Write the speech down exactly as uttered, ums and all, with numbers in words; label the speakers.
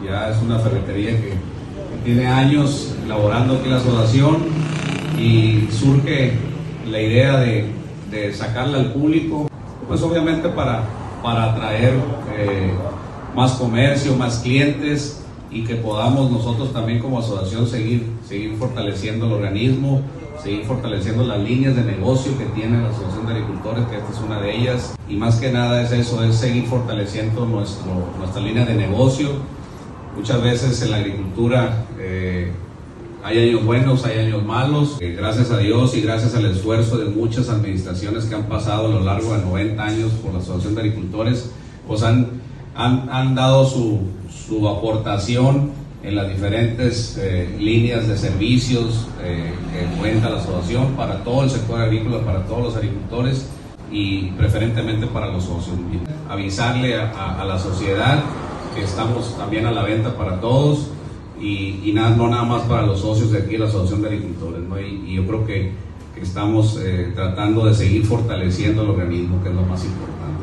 Speaker 1: ya es una ferretería que, que tiene años elaborando aquí la asociación y surge la idea de, de sacarla al público, pues obviamente para, para atraer eh, más comercio, más clientes y que podamos nosotros también como asociación seguir, seguir fortaleciendo el organismo, seguir fortaleciendo las líneas de negocio que tiene la Asociación de Agricultores, que esta es una de ellas, y más que nada es eso, es seguir fortaleciendo nuestro, nuestra línea de negocio. Muchas veces en la agricultura eh, hay años buenos, hay años malos, eh, gracias a Dios y gracias al esfuerzo de muchas administraciones que han pasado a lo largo de noventa años por la Asociación de Agricultores, pues han, han, han dado su, su aportación en las diferentes eh, líneas de servicios eh, que cuenta la asociación para todo el sector agrícola, para todos los agricultores y preferentemente para los socios. Avisarle a, a, a la sociedad que estamos también a la venta para todos y, y nada, no nada más para los socios de aquí, la Asociación de Agricultores, ¿no? y, y yo creo que, que estamos eh, tratando de seguir fortaleciendo el organismo, que es lo más importante.